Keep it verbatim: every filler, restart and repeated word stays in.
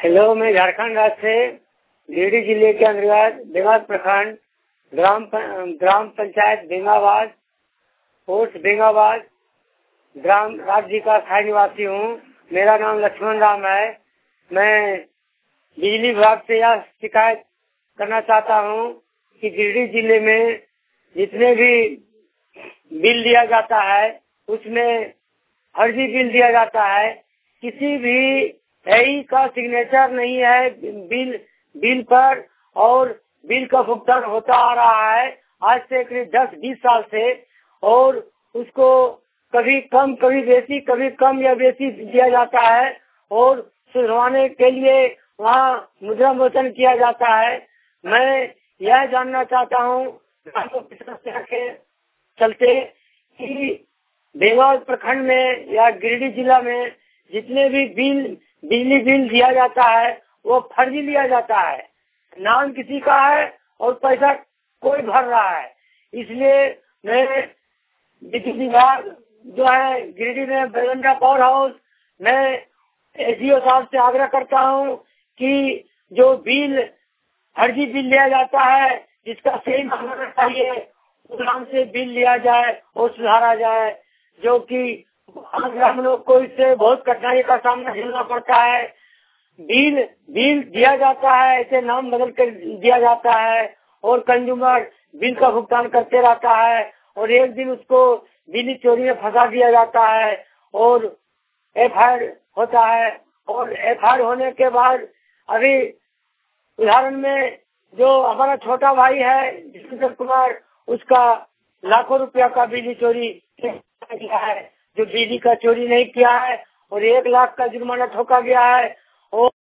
Hello, मैं झारखंड राज्य से गिरिडीह जिले के अंतर्गत बेंगाबाद प्रखंड ग्राम ग्राम पंचायत बेंगाबाद पोस्ट बेंगाबाद ग्राम राज्य का स्थायी निवासी हूँ। मेरा नाम लक्ष्मण राम है। मैं बिजली विभाग से यह शिकायत करना चाहता हूँ कि गिरिडीह जिले में जितने भी बिल दिया जाता है उसमें फर्जी बिल दिया जाता है। किसी भी एई का सिग्नेचर नहीं है बिल बिल पर, और बिल का भुगतान होता आ रहा है आज से करीब दस बीस साल से, और उसको कभी कम कभी बेसी कभी कम या बेसी दिया जाता है और सुधरवाने के लिए वहाँ मुद्रा मोचन किया जाता है। मैं यह जानना चाहता हूँ के चलते कि बेंगाबाद प्रखंड में या गिरिडीह जिला में जितने भी बिल बिजली बिल दिया जाता है वो फर्जी लिया जाता है। नाम किसी का है और पैसा कोई भर रहा है। इसलिए मैं बिजली विभाग जो है गिरिडीह में बेलंडा पावर हाउस, मैं एसडीओ साहब से आग्रह करता हूँ कि जो बिल फर्जी बिल लिया जाता है जिसका सही नाम होना चाहिए उस नाम से बिल लिया जाए और सुधारा जाए, जो कि हम लोग को इससे बहुत कठिनाई का सामना झेलना पड़ता है। बिल बिल दिया जाता है ऐसे नाम बदल कर दिया जाता है और कंज्यूमर बिल का भुगतान करते रहता है और एक दिन उसको बिजली चोरी में फंसा दिया जाता है और एफ आई आर होता है। और एफ आई आर होने के बाद अभी उदाहरण में जो हमारा छोटा भाई है जितेंद्र कुमार, उसका लाखों रुपया का बिजली चोरी किया है, जो बिजली का चोरी नहीं किया है, और एक लाख का जुर्माना ठोका गया है। और